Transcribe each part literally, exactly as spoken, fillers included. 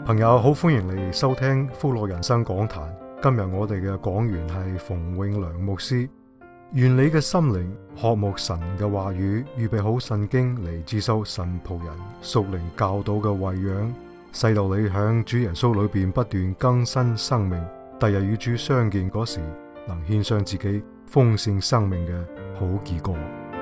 朋友好，歡迎你收聽福樂人生講壇。今日我哋嘅講員係馮永良牧師。願你嘅心靈渴慕神嘅話語，預備好聖經嚟接收神僕人屬靈教導嘅餵養，使到你響主耶穌裏邊不斷更新生命，第日與主相見嗰時，能獻上自己豐盛生命嘅好結果。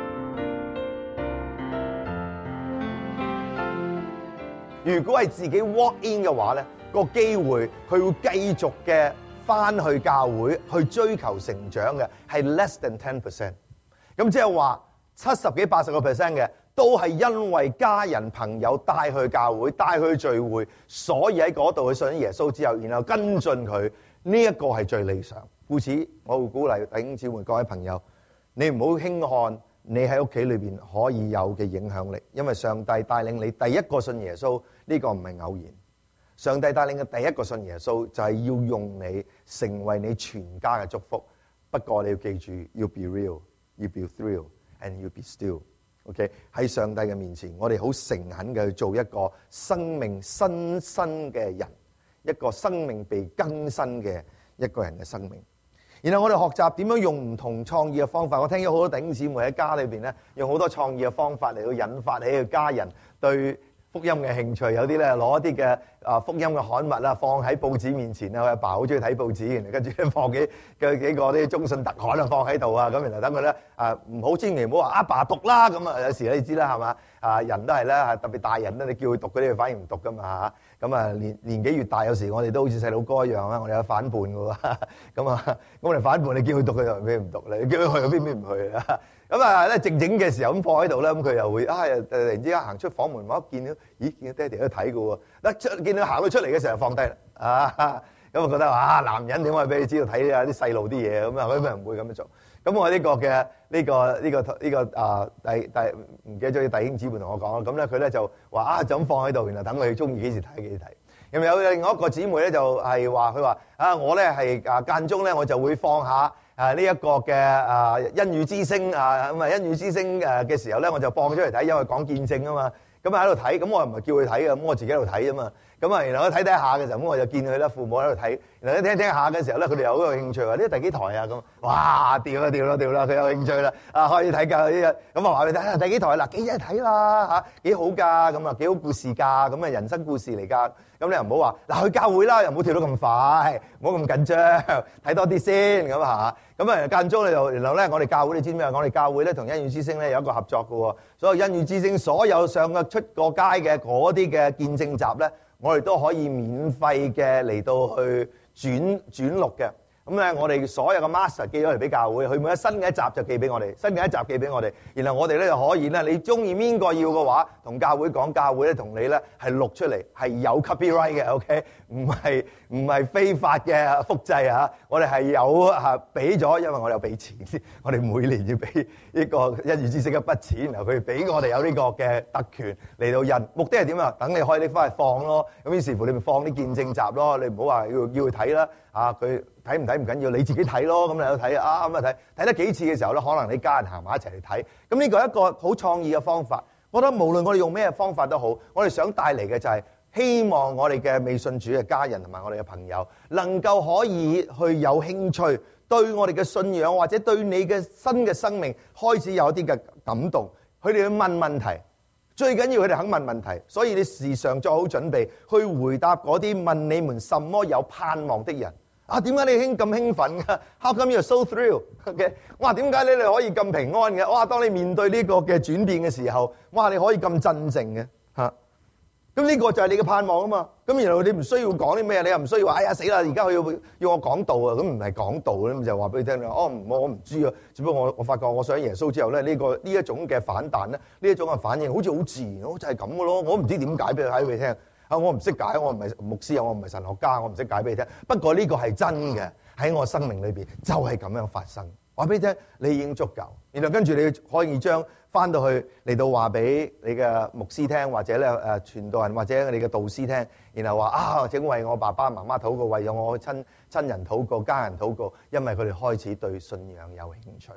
如果係自己 walk in 嘅話咧，個機會佢會繼續嘅翻去教會去追求成長嘅係 less than ten percent。咁即係話七十幾八十個 percent 嘅都係因為家人朋友帶去教會，帶去聚會，所以喺嗰度去信耶穌之後，然後跟進佢，呢一個係最理想。故此，我會鼓勵弟兄姊妹各位朋友，你唔好輕看你喺屋企裏邊可以有嘅影響力，因為上帝帶領你第一個信耶穌，呢個唔係偶然。上帝帶領嘅第一個信耶穌，就係要用你成為你全家嘅祝福。不過你要記住，要 be real，要 be thrill，and 要 be still。OK， 喺上帝嘅面前，我哋好誠懇嘅去做一個生命新生嘅人，一個生命被更新嘅一個人嘅生命。然後我哋學習點樣用唔同創意嘅方法。我聽咗好多弟兄姊妹喺家裏邊咧，用好多創意嘅方法嚟到引發你嘅家人對福音嘅興趣。有啲咧攞一啲嘅啊福音嘅刊物啦，放喺報紙面前啊。我阿爸好中意睇報紙，然後跟住咧放幾嘅幾個啲中信特刊啊放喺度啊。咁然後等佢咧啊唔好千祈唔好話阿爸讀啦。咁啊有時你知啦係嘛啊人都係咧，特別大人咧，你叫佢讀嗰啲佢反而唔讀噶嘛嚇。咁啊年年紀越大，有時我哋都好似細佬哥一樣啊，我哋有反叛嘅喎。咁啊咁我哋反叛，你叫佢讀佢又邊唔讀咧？你叫佢去又邊邊唔去啊？咁啊咧靜靜嘅時候咁放喺度咧，咁佢又會啊突然之間行出房門，我一見到咦見到爹哋喺度睇嘅喎，一出見到行到出嚟嘅時候放低啦啊！咁我覺得啊男人點可以俾你知道睇啊啲細路啲嘢咁啊？佢咪唔會咁樣做。咁我呢個嘅呢個呢個呢個啊第第唔記得咗啲弟兄姊妹同我講啦。咁咧佢咧就話啊就咁放喺度，然後等佢中意幾時睇幾時睇。咁有另外一個姊妹咧就係話佢話啊我咧係啊間中咧我就會放下啊呢一個嘅啊恩語之聲啊咁啊恩語之聲誒嘅時候咧我就放出嚟睇，因為講見證啊嘛。咁喺度睇，咁我又唔係叫佢睇嘅，咁我自己喺度睇啊嘛。咁啊，然後我睇睇下嘅時候，咁我就見佢咧父母喺度睇，然後一聽聽下嘅時候咧，佢哋有嗰個興趣話呢第幾台啊咁，哇掉啦掉啦掉啦，佢有興趣啦，啊可以睇㗎呢日，咁啊話佢睇第幾台嗱幾日睇啦嚇，幾好㗎，咁啊幾好故事㗎，咁啊人生故事嚟㗎，咁你又唔好話嗱去教會啦，又唔好跳得咁快，唔好咁緊張，睇多啲先咁嚇。咁啊間中咧就，然後咧我哋教會你知唔知啊？我哋教會咧同恩語之聲咧有一個合作嘅喎，所有恩語之聲所有上嘅出過街嘅嗰啲嘅見證集咧，我哋都可以免費嘅嚟到去轉轉錄嘅。咁咧，我哋所有嘅 master 寄咗嚟俾教會，佢每一新嘅一集就寄俾我哋，新嘅一集寄俾我哋，然後我哋咧就可以咧，你中意邊個要嘅話，同教會講，教會咧同你咧係錄出嚟，係有 copyright 嘅 ，OK， 唔係唔係非法嘅複製啊！我哋係有嚇俾咗，因為我哋有俾錢，我哋每年要俾呢個恩語之聲一筆錢，然後佢俾我哋有呢個嘅特權嚟到印，目的係點啊？等你可以拎翻去放咯，咁於是乎你咪放啲見證集咯，你唔好話要要佢睇啦，啊佢。睇唔睇唔緊要，你自己睇咯。咁你去睇啊，咁啊睇睇得幾次嘅時候咧，可能你家人行埋一齊嚟睇。咁呢個係一個好創意嘅方法。我覺得無論我哋用咩方法都好，我哋想帶嚟嘅就係希望我哋嘅未信主嘅家人同埋我哋嘅朋友，能夠可以去有興趣對我哋嘅信仰或者對你嘅新嘅生命開始有一啲嘅感動。佢哋去問問題，最緊要佢哋肯問問題。所以你時常做好準備去回答嗰啲問你們什麼有盼望的人。啊，點解你興咁興奮㗎 ？How come you're so thrilled？ 嘅，哇，點解你哋可以咁平安嘅？哇，當你面對呢個嘅轉變嘅時候，哇，你可以咁鎮靜嘅嚇。咁呢個就係你嘅盼望啊嘛。咁然後你唔需要講啲咩，你又唔需要話，哎呀死啦！而家佢要要我講道啊，咁唔係講道咁就話俾你聽啦。哦，我我唔知啊，只不過我我發覺我上耶穌之後咧，呢個呢一種嘅反彈咧，呢一種嘅反應好似好自然，就係咁嘅咯。我唔知點解俾佢睇俾你聽。啊！我唔識解，我唔係牧師啊，我唔係神學家，我唔識解俾你聽。不過呢個係真嘅，喺我生命裏邊就係咁樣發生。話俾你聽，你已經足夠。然後跟住你可以將翻到去嚟到話俾你嘅牧師聽，或者咧誒傳道人或者你嘅導師聽。然後話啊，請為我爸爸媽媽禱告，為咗我親親人禱告、家人禱告，因為佢哋開始對信仰有興趣。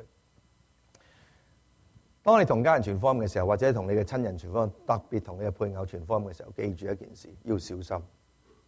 當你同家人傳福音嘅時候，或者同你嘅親人傳福音，特別同你嘅配偶傳福音嘅時候，記住一件事，要小心。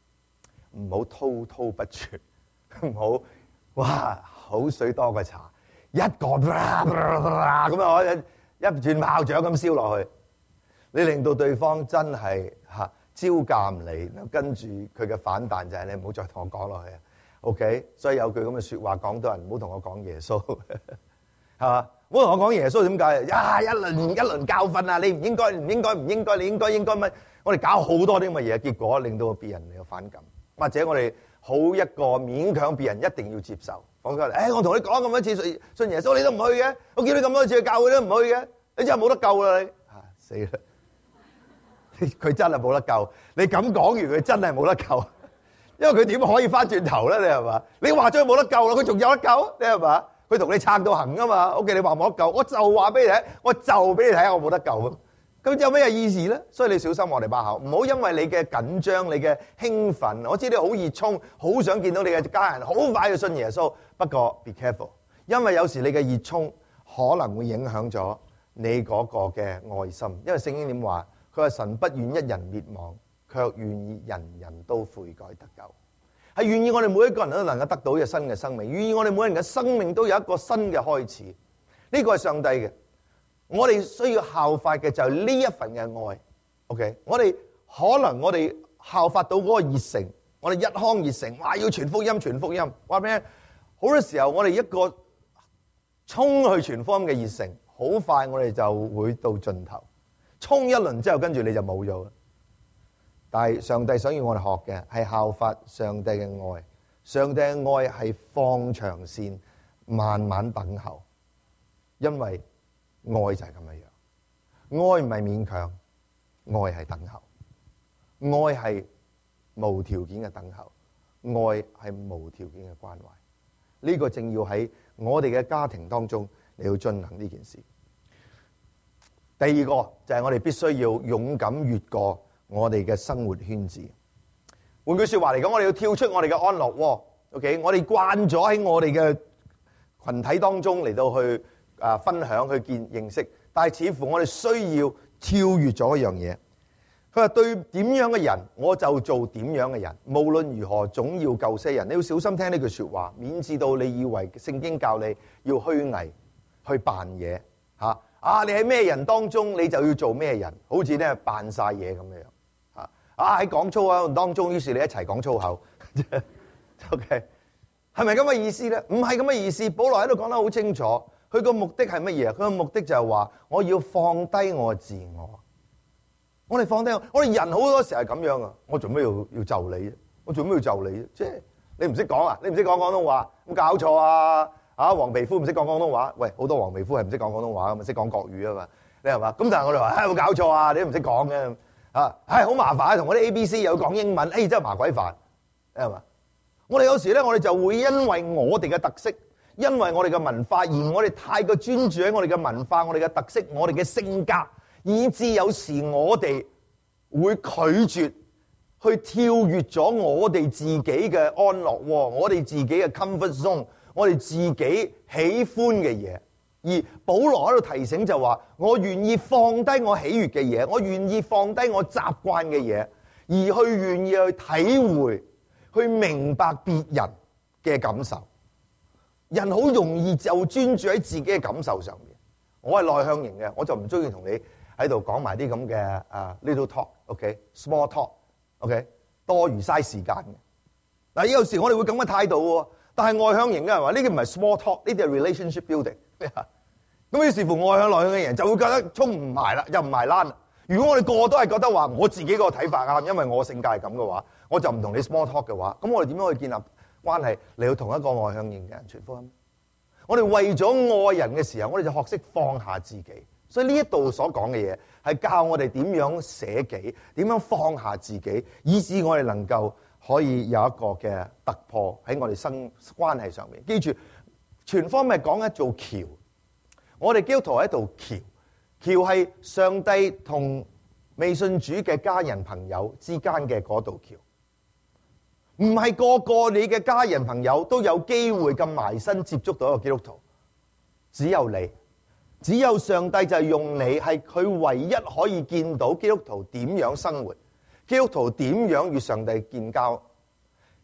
唔好滔滔不絕，唔好哇口水多過茶，一個咁啊我一轉炮仗咁燒落去，你令到對方真係嚇招架唔嚟，跟住佢嘅反彈就係你唔好再同我講落去啊 ，OK？ 所以有句咁嘅説話，廣東人唔好同我講耶穌，係嘛？唔好同我講耶穌點解？啊一輪一輪教訓啊！你唔應該唔應該唔應該，你應該應該乜？我哋搞好多啲咁嘅嘢，結果令到別人有反感，或者我哋好一個勉強別人一定要接受。講出嚟，誒我同你講咁多次信信耶穌，你都唔去嘅，我叫你咁多次去教會都唔去嘅，你真係冇得救啦你！嚇死啦！佢真係冇得救。你咁講完，佢真係冇得救，因為佢點可以翻轉頭咧？你係嘛？你話咗佢冇得救啦，佢仲有得救？你係嘛？佢同你撐到行啊嘛 ？OK， 你話冇得救，我就話俾你睇，我就俾你睇，我冇得救。咁有咩意思咧？所以你小心我哋把口，唔好因為你嘅緊張、你嘅興奮，我知你好熱衷，好想見到你嘅家人好快去信耶穌。不過 be careful， 因為有時你嘅熱衷可能會影響咗你嗰個嘅愛心。因為聖經點話？佢話神不願一人滅亡，卻願意人人都悔改得救。係願意我哋每一個人都能夠得到一個新嘅生命，願意我哋每個人嘅生命都有一個新嘅開始。呢個係上帝嘅。我哋需要效法嘅就係呢一份嘅愛 ，OK？ 我哋可能我哋效法到嗰個熱誠，我哋一腔熱誠，話要傳福音，傳福音。話咩？好多時候我哋一個衝去傳福音嘅熱誠，好快我哋就會到盡頭。衝一輪之後，跟住你就冇咗啦。但係上帝想要我哋學嘅係效法上帝嘅愛，上帝嘅愛係放長線，慢慢等候，因為愛就係咁樣樣，愛唔係勉強，愛係等候，愛係無條件嘅等候，愛係無條件嘅關懷。呢個正要喺我哋嘅家庭當中你要進行呢件事。第二個就係我哋必須要勇敢越過我哋嘅生活圈子。換句說話嚟講，我哋要跳出我哋嘅安樂窩。OK， 我哋慣咗喺我哋嘅群體當中嚟到去啊分享去見認識，但係似乎我哋需要跳越咗一樣嘢。佢話對點樣嘅人，我就做點樣嘅人。無論如何，總要救些人。你要小心聽呢句說話，免至到你以為聖經教你要虛偽去扮嘢吓。啊！你喺咩人當中，你就要做咩人，好似咧扮晒嘢咁樣樣。啊！喺講粗口當中，於是你一齊講粗口。OK， 係咪咁嘅意思咧？唔係咁嘅意思。保羅喺度講得好清楚，佢個目的係乜嘢？佢個目的就係話，我要放低我自我。我哋放低我，我哋人好多時係咁樣啊！我做咩要要就你啫？我做咩要就你啫？即係你唔識講啊？你唔識講廣東話，咁搞錯啊！啊，黃皮膚唔識講廣東話，喂，好多黃皮膚係唔識講廣東話，咁啊識講國語啊嘛，你係嘛？咁但係我哋話，唉，有冇搞錯啊？你都唔識講嘅，啊，唉，好麻煩，同我啲 A B C 又要講英文，唉，真係麻鬼煩，係嘛？我哋有時咧，我哋就會因為我哋嘅特色，因為我哋嘅文化，而我哋太過專注喺我哋嘅文化、我哋嘅特色、我哋嘅性格，以致有時我哋會拒絕去跳越咗我哋自己嘅安樂窩，我哋自己嘅 comfort zone。我哋自己喜歡嘅嘢，而保羅喺度提醒就話：我願意放低我喜悅嘅嘢，我願意放低我習慣嘅嘢，而去願意去體會、去明白別人嘅感受。人好容易就專注喺自己嘅感受上面。我係內向型嘅，我就唔中意同你喺度講埋啲咁嘅啊 little talk，OK，small talk，OK，多餘嘥時間嘅。嗱，有時我哋會咁嘅態度喎。但係外向型嘅係嘛？呢啲唔係 small talk，呢啲係 relationship building。咁於是乎外向內向嘅人就會覺得衝唔埋啦，又唔埋欄。如果我哋個個都係覺得話我自己個睇法啱，因為我性格係咁嘅話，我就唔同你 small talk 嘅話，咁我哋點樣去建立關係嚟到同一個外向型嘅人傳福音？我哋為咗愛人嘅時候，我哋就學識放下自己。所以呢一度所講嘅嘢係教我哋點樣捨己，點樣放下自己，以致我哋能夠可以有一個嘅突破喺我哋生關係上面。記住，全方面講緊做橋。我哋基督徒喺度橋，橋係上帝同未信主嘅家人朋友之間嘅嗰道橋。唔係個個你嘅家人朋友都有機會咁埋身接觸到一個基督徒，只有你，只有上帝就係用你，係佢唯一可以見到基督徒點樣生活，基督徒點樣與上帝建交。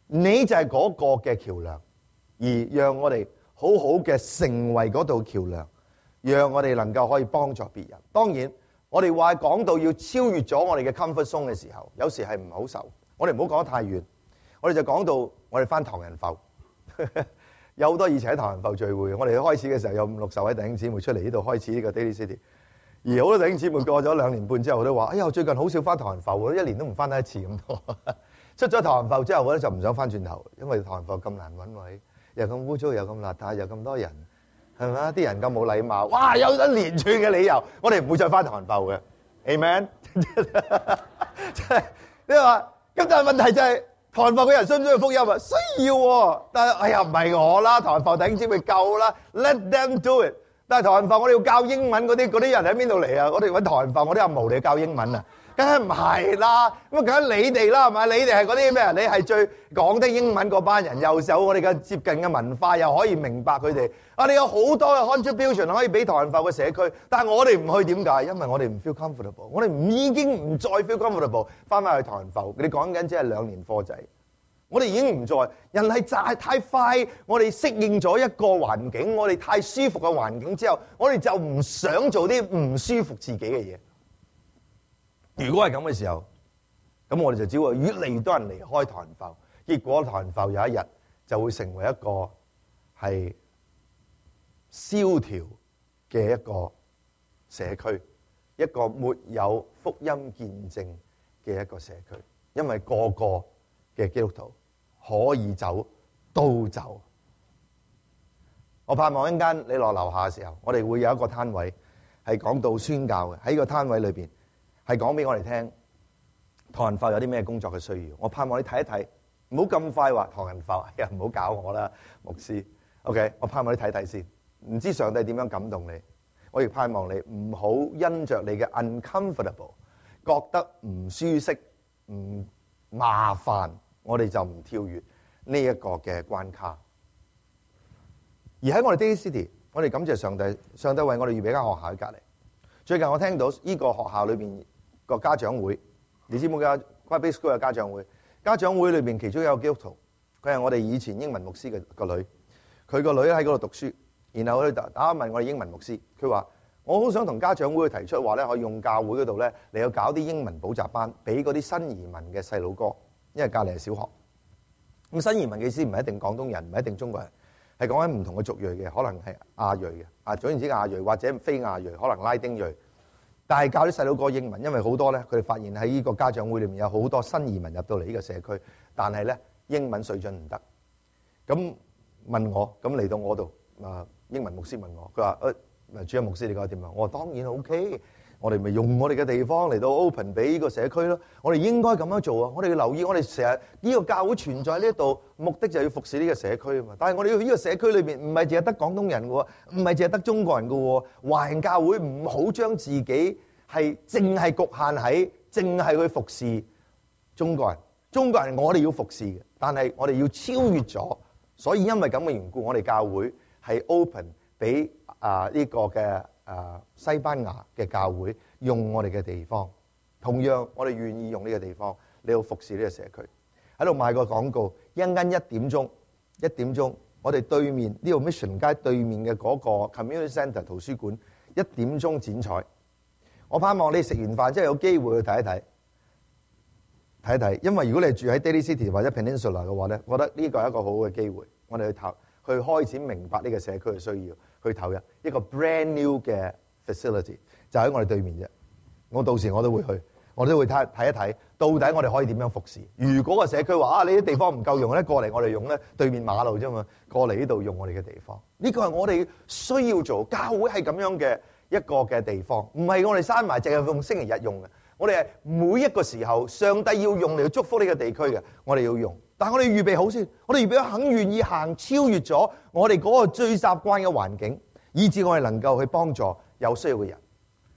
你就係嗰個嘅橋梁，而讓我哋好好嘅成為嗰道橋梁，讓我哋能夠可以幫助別人。當然，我哋話講到要超越咗我哋嘅 comfort zone 嘅時候，有時係唔好受。我哋唔好講得太遠，我哋就講到我哋返唐人埠，有好多以前喺唐人埠聚會，我哋開始嘅時候有五六十位弟兄姊妹出嚟呢度開始呢個 Daly City， 而好多弟兄姊妹過咗兩年半之後都話：哎呀，最近好少返唐人埠，一年都唔返得一次咁多。出咗唐人埠之後，我咧就唔想返轉頭，因為唐人埠咁難揾位，又咁污糟，又咁邋遢，又咁多人，係咪啊？啲人咁冇禮貌，哇！有一連串嘅理由，我哋唔會再返唐人埠嘅。Amen。即係你話，咁但係問題就係、是、唐人埠嘅人需唔需要福音啊？需要喎。但係哎呀，唔係我啦，唐人埠弟兄姊妹夠啦 ，Let them do it。但係唐人埠我哋要教英文嗰啲嗰啲人喺邊度嚟啊？我哋揾唐人埠我啲阿毛嚟教英文啊？梗係唔係啦，咁啊梗係你哋啦，係咪？你哋係嗰啲咩啊？你係最講得英文嗰班人，又有我哋嘅接近嘅文化，又可以明白佢哋。啊，你有好多嘅 contribution 可以俾唐人埠嘅社區，但係我哋唔去，點解？因為我哋唔 feel comfortable， 我哋唔已經唔再 feel comfortable， 翻返去唐人埠。你講緊只係兩年課仔，我哋已經唔再。人係太太快，我哋適應咗一個環境，我哋太舒服嘅環境之後，我哋就唔想做啲唔舒服自己嘅嘢。如果係咁嘅時候，咁我哋就只會越嚟越多人離開唐人埠，結果唐人埠有一日就會成為一個係蕭條嘅一個社區，一個沒有福音見證嘅一個社區，因為個個嘅基督徒可以走都走。我盼望一陣間你落樓下嘅時候，我哋會有一個攤位係講到宣教嘅，喺個攤位裏邊。係講俾我哋聽，唐人埠有啲咩工作嘅需要？我盼望你睇一睇，唔好咁快話唐人埠，哎呀唔好搞我啦，牧師。OK， 我盼望你睇睇先，唔知上帝點樣感動你。我亦盼望你唔好因着你嘅 uncomfortable， 覺得唔舒適、唔麻煩，我哋就唔跳越呢一個嘅關卡。而喺我哋 Daly City， 我哋感謝上帝，上帝為我哋預備間學校喺隔離。最近我聽到呢個學校裏邊個家長會，你知冇㗎？Bible School 嘅家長會，家長會裏邊其中有個基督徒，佢係我哋以前英文牧師嘅個女，佢個女喺嗰度讀書，然後佢打打問我哋英文牧師，佢話我好想同家長會提出話咧，可以用教會嗰度咧嚟去搞啲英文補習班，俾嗰啲新移民嘅細佬哥，因為隔離係小學。咁新移民嘅意思唔係一定廣東人，唔係一定中國人，係講緊唔同嘅族裔嘅，可能係亞裔嘅，啊總言之亞裔或者非亞裔，可能拉丁裔。但係教啲細佬哥英文，因為好多咧，佢哋發現喺呢個家長會裏面有好多新移民入到嚟呢個社區，但係咧英文水準唔得。咁問我，咁嚟到我度，啊英文牧師問我，佢話誒，主任牧師你覺得點啊？我話當然 OK， 我哋咪用我哋嘅地方嚟到 open 俾呢個社區咯。我哋應該咁樣做啊！我哋要留意，我哋成日呢個教會存在呢一度，目的就係要服侍呢個社區啊嘛。但係我哋要呢個社區裏邊唔係淨係得廣東人嘅喎，唔係淨係得中國人嘅喎。華人教會唔好將自己係淨係局限喺淨係去服侍中國人。中國人我哋要服侍嘅，但係我哋要超越咗。所以因為咁嘅緣故，我哋教會係 open 俾啊呢個嘅啊西班牙嘅教會用我哋嘅地方。同樣我哋願意用呢個地方嚟到服侍呢個社區。喺度賣個廣告，一陣間一點鐘，一點鐘我哋對面呢個 Mission 街對面嘅嗰個 Community Centre 圖書館一點鐘剪彩。我盼望你食完飯之後有機會去睇一睇。睇一睇，因為如果你係住喺 Daly City 或者 Peninsula 嘅話咧，我覺得呢個係一個好好嘅機會，我哋去投去開始明白呢個社區嘅需要，去投入一個 brand new 嘅 facility， 就喺我哋對面啫。我到時我都會去，我都會睇睇一睇，到底我哋可以點樣服侍。如果個社區話啊，你啲地方唔夠用咧，過嚟我哋用咧對面馬路啫嘛，過嚟呢度用我哋嘅地方。呢個係我哋需要做，教會係咁樣嘅一個嘅地方，唔係我哋閂埋淨係用星期日用嘅。我哋係每一個時候，上帝要用嚟去祝福呢個地區嘅，我哋要用。但係我哋預備好先，我哋預備好肯願意行超越咗我哋嗰個最習慣嘅環境，以致我哋能夠去幫助有需要嘅人。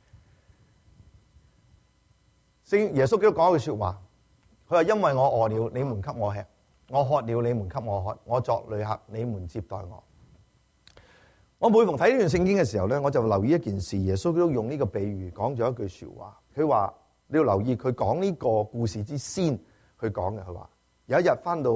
聖耶穌基督講一句說話，佢話：因為我餓了，你們給我吃；我渴了，你們給我喝；我作旅客，你們接待我。我每逢睇呢段聖經嘅時候咧，我就留意一件事。耶穌基督用呢個比喻講咗一句說話，佢話。你要留意佢講呢個故事之先，佢講嘅佢話有一日翻到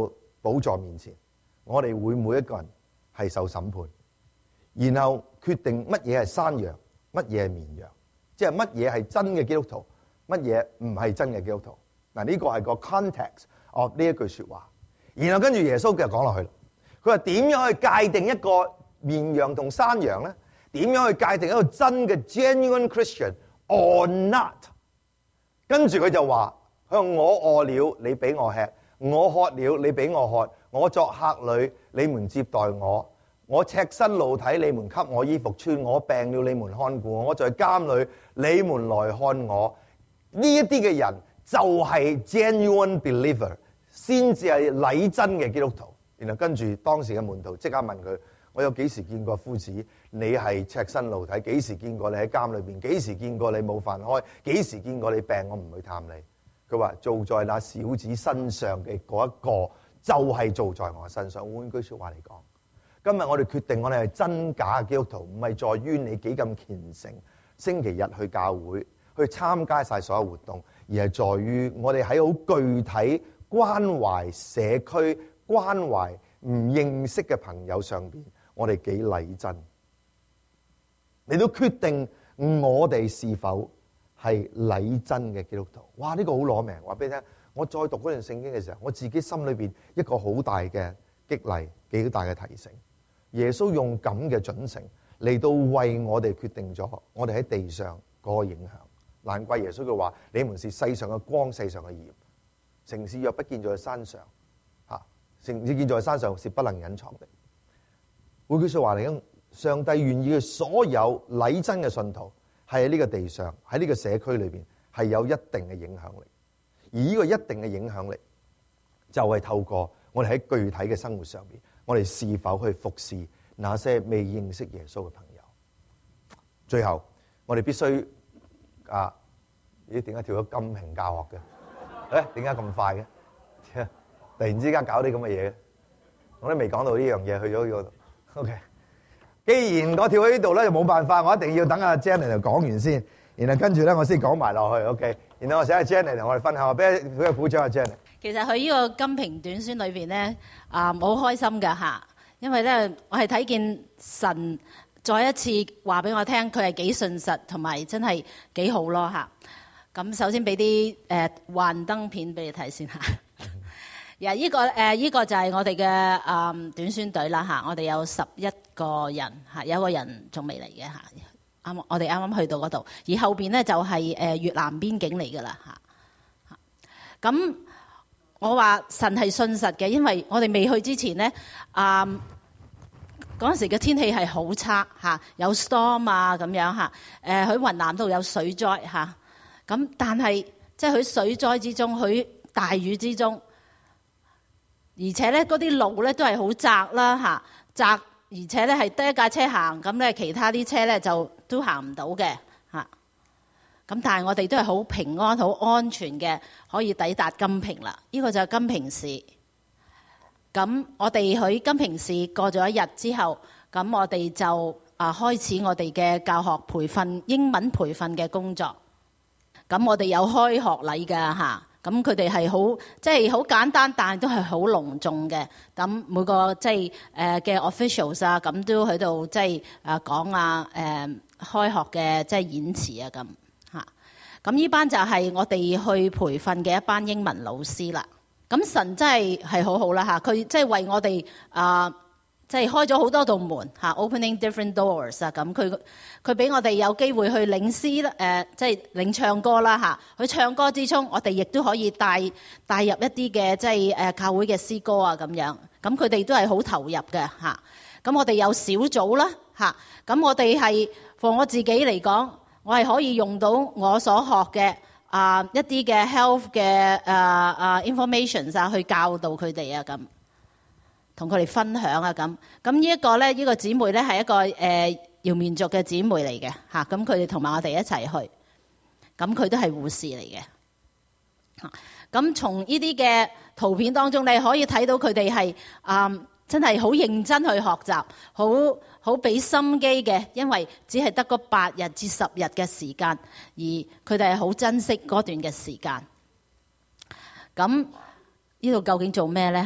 寶座面前，我哋會每一個人係受審判，然後決定乜嘢係山羊，乜嘢係綿羊，即係乜嘢係真嘅基督徒，乜嘢唔係真嘅基督徒。嗱，呢個係個 context of 呢一句說話。然後跟住耶穌就講落去啦，佢話點樣去界定一個綿羊同山羊咧？點樣去界定一個真嘅 genuine Christian or not？ 跟住佢就話：佢話我餓了，你俾我吃；我渴了，你俾我喝；我作客旅，你們接待我；我赤身露體，你們給我衣服穿；我病了，你們看顧我；我在監裏，你們來看我。呢一啲嘅人就係 genuine believer， 先至係禮真嘅基督徒。然後跟住當時嘅門徒即刻問佢：我有幾時見過夫子你係赤身露體？幾時見過你喺監裏邊？幾時見過你冇飯開？幾時見過你病我唔去探你？佢話做在那小子身上嘅嗰一個就係做在我身上。換句說話嚟講，今日我哋決定我哋係真假嘅基督徒，唔係在於你幾咁虔誠，星期日去教會去參加晒所有活動，而係在於我哋喺好具體關懷社區、關懷唔認識嘅朋友上邊，我哋幾禮真，你都決定我哋是否係禮真嘅基督徒。哇！呢個好攞命，話俾你聽。我再讀嗰段聖經嘅時候，我自己心裏邊一個好大嘅激勵，幾大嘅提醒。耶穌用咁嘅準繩嚟到為我哋決定咗我哋喺地上嗰個影響。難怪耶穌佢話：你們是世上嘅光，世上嘅鹽。城市若不建在山上，嚇，城市建在山上是不能隱藏的。換句説話嚟講，上帝願意嘅所有禮真嘅信徒係喺呢個地上，喺呢個社區裏邊係有一定嘅影響力。而呢個一定嘅影響力，就係透過我哋喺具體嘅生活上邊，我哋是否去服侍那些未認識耶穌嘅朋友。最後，我哋必須啊，咦？點解跳咗金瓶教學嘅？誒，點解咁快嘅？突然之間搞啲咁嘅嘢，我都未講到呢樣嘢，去咗呢度。OK， 既然我跳喺呢度咧，就冇辦法，我一定要等阿 Jenny 就講完先，然後跟住咧我先講埋落去。OK， 然後我請阿 Jenny 同我哋分享，俾佢個鼓掌阿 Jenny。 其實佢呢個金瓶短宣裏邊咧，啊好開心㗎嚇，因為咧我係睇見神再一次話俾我聽，佢係幾信實同埋真係幾好咯嚇。咁首先俾啲誒幻燈片俾你睇先嚇。呀，依個誒依個就係我哋嘅誒短宣隊啦嚇，我哋有十一個人嚇，有一個人仲未嚟嘅嚇。啱，我哋啱啱去到嗰度，而後邊咧就係誒越南邊境嚟㗎啦嚇。咁我話神係信實嘅，因為我哋未去之前咧，啊嗰陣時嘅天氣係好差嚇，有 storm 啊咁樣嚇。誒喺雲南度有水災嚇。咁但係即係佢水災之中，佢大雨之中，而且咧嗰啲路咧都係好窄啦嚇，窄而且咧係得一架車行，咁咧其他啲車咧就都行唔到嘅嚇。咁但係我哋都係好平安、好安全嘅，可以抵達金瓶啦。呢個就係金瓶市。咁我哋喺金瓶市過咗一日之後，咁我哋就啊開始我哋嘅教學培訓、英文培訓嘅工作。咁我哋有開學禮㗎嚇，咁佢哋係好即係好簡單，但係都係好隆重嘅。咁每個即係誒嘅 officials 啊，咁都喺度即係誒講啊誒開學嘅即係演詞啊咁嚇。咁呢班就係我哋去培訓嘅一班英文老師啦。咁神真係係好好啦嚇，佢即係為我哋啊。呃即係開咗好多道門嚇 ，opening different doors 啊！咁佢佢俾我哋有機會去領詩誒、呃，即係領唱歌啦嚇。佢唱歌之中，我哋亦都可以帶帶入一啲嘅即係誒教會嘅詩歌啊咁樣。咁佢哋都係好投入嘅嚇。咁我哋有小組啦嚇。咁我哋係for我自己嚟講，我係可以用到我所學嘅啊、呃、一啲嘅 health 嘅誒誒 information 啊，去教導佢哋啊咁。同佢哋分享啊咁，咁呢一個咧，呢個姊妹咧係一個誒瑤面族嘅姊妹嚟嘅嚇，咁佢哋同埋我哋一齊去，咁佢都係護士嚟嘅嚇。咁從呢啲嘅圖片當中，你可以睇到佢哋係啊真係好認真去學習，好好俾心機嘅，因為只係得嗰八日至十日嘅時間，而佢哋係好珍惜嗰段嘅時間。咁呢度究竟做咩咧嚇？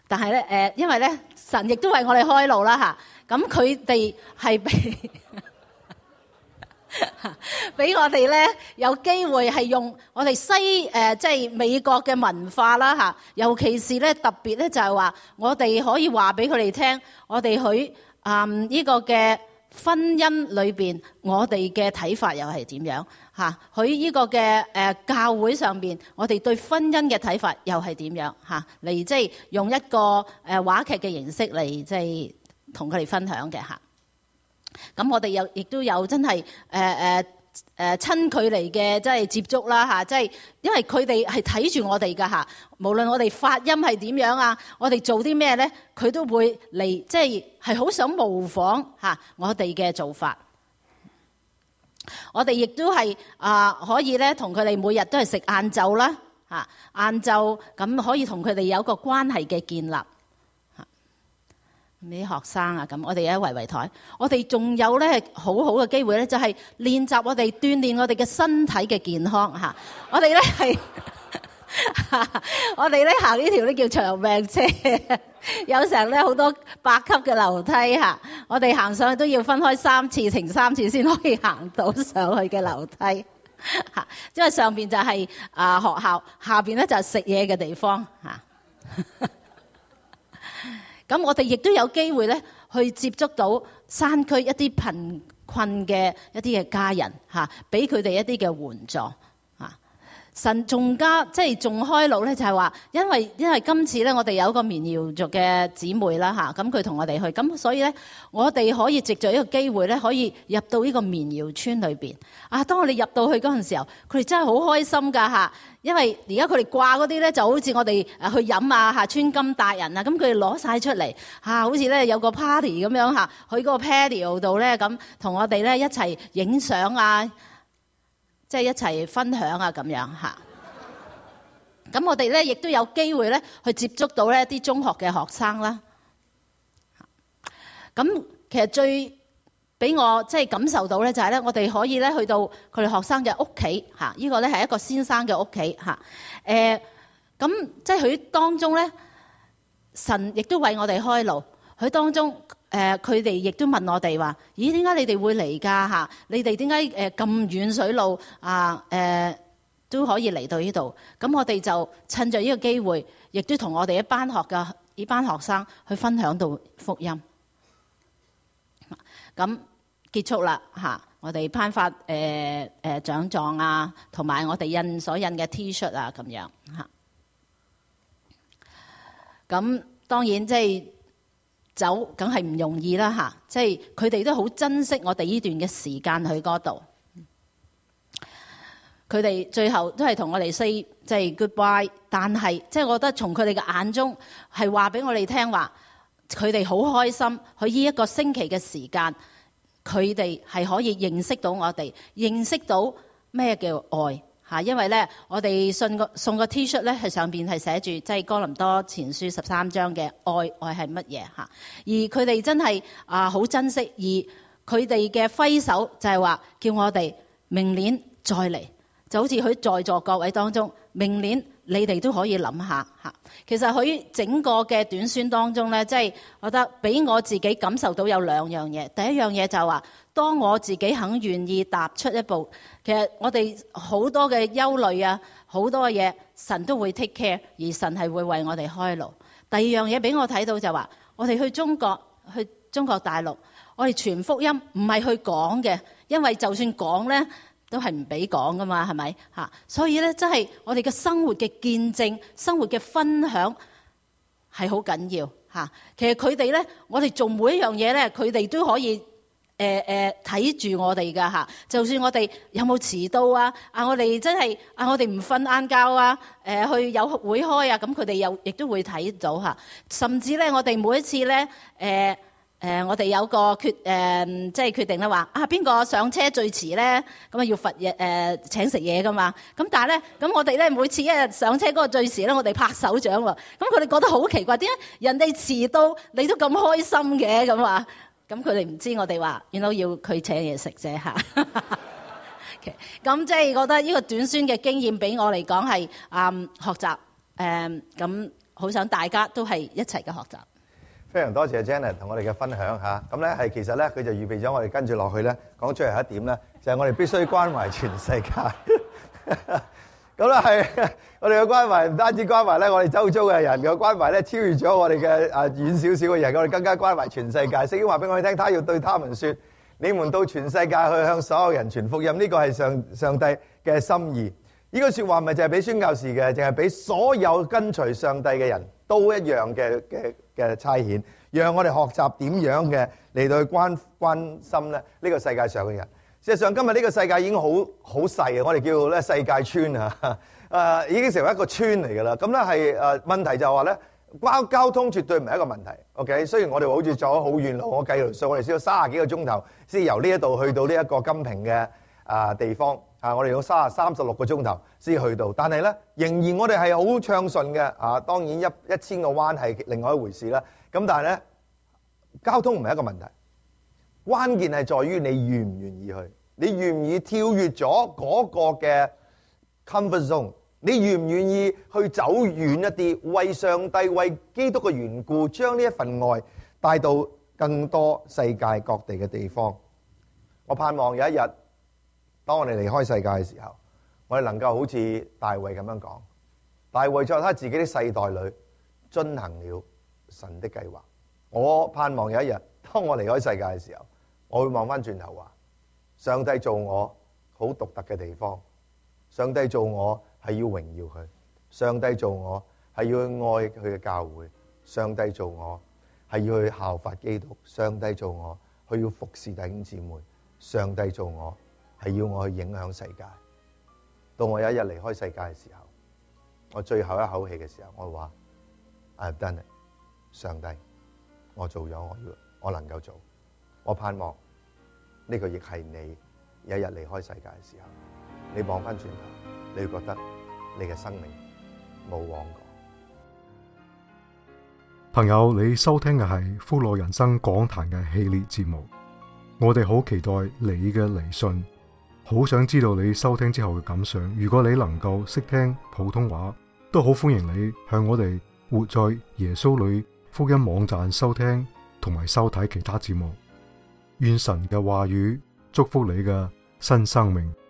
但係咧誒，因為咧神亦都為我哋開路啦嚇，咁佢哋係俾俾我哋咧有機會係用我哋西誒即係美國嘅文化啦嚇，尤其是咧特別咧就係話我哋可以話俾佢哋聽，我哋佢嗯呢個嘅婚姻裏邊，我哋嘅睇法又係點樣嚇？佢呢個嘅誒教會上邊，我哋對婚姻嘅睇法又係點樣嚇？嚟即係用一個誒話劇嘅形式嚟即係同佢哋分享嘅嚇。咁我哋又亦都有真係誒誒誒親距離嘅即係接觸啦嚇，即係因為佢哋係睇住我哋㗎嚇，無論我哋發音係點樣啊，我哋做啲咩咧，佢都會嚟即係係好想模仿嚇我哋嘅做法。我哋亦都係啊可以咧同佢哋每日都係食晏晝啦嚇，晏晝咁可以同佢哋有個關係嘅建立。啲學生啊，咁我哋有一圍圍台，我哋仲有咧好好嘅機會咧，就係練習我哋鍛鍊我哋嘅身體嘅健康嚇。我哋咧係我哋咧行呢條咧叫長命車，有成咧好多百級嘅樓梯嚇。我哋行上去都要分開三次，停三次先可以行到上去嘅樓梯嚇。因為上邊就係啊學校，下邊咧就係食嘢嘅地方嚇。咁我哋亦都有機會咧，去接觸到山區一啲貧困嘅一啲嘅家人嚇，俾佢哋一啲嘅援助嚇。神仲加即係仲開路咧，就係話，因為因為今次咧，我哋有一個綿瑤族嘅姊妹啦嚇，咁佢同我哋去，咁所以咧，我哋可以藉著呢個機會咧，可以入到呢個綿瑤村裏邊。啊，當我哋入到去嗰陣時候，佢哋真係好開心㗎嚇。因為而家佢哋掛嗰啲咧，就好似我哋誒去飲啊嚇，穿金戴銀啊，咁佢哋攞晒出嚟嚇，好似咧有個 party 咁樣嚇，去嗰個 patio 度咧咁，同我哋咧一齊影相啊，即係一齊分享啊咁樣嚇。咁我哋咧亦都有機會咧去接觸到咧啲中學嘅學生啦。咁其實最俾我即係感受到咧，就係咧，我哋可以咧去到佢哋學生嘅屋企嚇，呢個咧係一個先生嘅屋企嚇。誒，咁即係佢當中咧，神亦都為我哋開路。佢當中誒，佢哋亦都問我哋話：咦，點解你哋會嚟㗎嚇？你哋點解誒咁遠水路啊誒都可以嚟到呢度？咁我哋就趁著呢個機會，亦都同我哋一班學嘅呢班學生去分享到福音。咁結束啦嚇，我哋頒發誒誒獎狀啊，同埋我哋印所印嘅 T 恤啊咁樣嚇。咁當然即係走，梗係唔容易啦嚇。即係佢哋都好珍惜我哋呢段嘅時間去嗰度。佢哋最後都係同我哋 say 即係 goodbye，但係即係我覺得從佢哋嘅眼中係話俾我哋聽話。佢哋好開心，佢呢一個星期嘅時間，佢哋係可以認識到我哋，認識到咩叫愛嚇。因為咧，我哋送個送個 T 恤咧，係上邊係寫住即係哥林多前書十三章嘅愛，愛係乜嘢嚇。而佢哋真係啊好珍惜，而佢哋嘅揮手就係話叫我哋明年再嚟，就好似佢在座各位當中，明年。你哋都可以諗下嚇，其實佢整個嘅短宣當中咧，即係我覺得俾我自己感受到有兩樣嘢。第一樣嘢就係話，當我自己肯願意踏出一步，其實我哋好多嘅憂慮啊，好多嘅嘢，神都會 take care，而神係會為我哋開路。第二樣嘢俾我睇到就係話，我哋去中國，去中國大陸，我哋傳福音唔係去講嘅，因為就算講咧。都係唔俾講噶嘛，係咪嚇？所以咧，真係我哋嘅生活嘅見證、生活嘅分享係好緊要嚇。其實佢哋咧，我哋做每一樣嘢咧，佢哋都可以誒誒睇住我哋噶嚇。就算我哋有冇遲到啊，啊我哋真係啊我哋唔瞓晏覺啊，誒去有會開啊，咁佢哋又亦都會睇到嚇。甚至咧，我哋每一次咧誒。呃誒、呃，我哋有個決誒、呃，即係決定咧話啊，邊個上車最遲咧？咁啊要罰嘢誒請食嘢噶嘛。咁但係咧，咁我哋咧每次一日上車嗰個最遲咧，我哋拍手掌喎。咁佢哋覺得好奇怪，點解人哋遲到你都咁開心嘅咁話？咁佢哋唔知我哋話，原來要佢請嘢食啫嚇。咁即係覺得呢個短宣嘅經驗俾我嚟講係啊學習誒咁。 好想大家都係一齊嘅學習。 非常多謝 Janet 同我哋嘅分享嚇，咁咧係其實咧佢就預備咗我哋跟住落去咧講最後一點咧，就係我哋必須關懷全世界。咁咧係我哋嘅關懷唔單止關懷咧我哋周遭嘅人嘅關懷咧，超越咗我哋嘅啊遠少少嘅人，我哋更加關懷全世界。聖經話俾我哋聽，他要對他們説：你們到全世界去向所有人傳福音。呢個係上上帝嘅心意。呢個説話唔係淨係俾宣教士嘅，淨係俾所有跟隨上帝嘅人都一樣嘅嘅嘅差遣，讓我哋學習點樣嘅嚟到去關關心咧呢個世界上嘅人。事實上今日呢個世界已經好好細啊，我哋叫咧世界村啊，誒已經成為一個村嚟㗎啦。咁咧係誒問題就係話咧，交交通絕對唔係一個問題。OK， 雖然我哋好似走咗好遠路，我計條數，我哋需要三十幾個鐘頭先由呢一度去到呢一個金平嘅啊地方啊，我哋要三十三十六個鐘頭先去到，但係咧仍然我哋係好暢順嘅啊。當然一一千個彎係另外一回事啦。咁但係咧交通唔係一個問題。關鍵係在於你願唔願意去，你願唔願意跳越咗嗰個嘅 comfort zone， 你願唔願意去走遠一啲，為上帝、為基督嘅緣故，將呢一份愛帶到更多世界各地嘅地方。我盼望有一日，當我哋離開世界嘅時候，我哋能夠好似大衛咁樣講，大衛在他自己的世代裏遵行了神的計劃。我盼望有一日，當我離開世界嘅時候，我會望翻轉頭話，上帝做我好獨特嘅地方，上帝做我係要榮耀佢，上帝做我係要去愛佢嘅教會，上帝做我係要去效法基督，上帝做我佢要服侍弟兄姊妹，上帝做我係要我去影響世界。到我有一日離開世界嘅時候，我最後一口氣嘅時候，我話 I've done it， 上帝，我做咗我要我能夠做。我盼望呢個亦係你有一日離開世界嘅時候，你望翻轉頭，你會覺得你嘅生命冇枉過。 朋友，你收聽嘅係福樂人生講壇嘅系列節目，我哋好期待你嘅嚟信，好想知道你收聽之後嘅感想。如果你能夠識聽普通話，都好歡迎你向我哋活在耶穌裏福音網站收聽同埋收睇其他節目。願神嘅話語祝福你嘅新生命。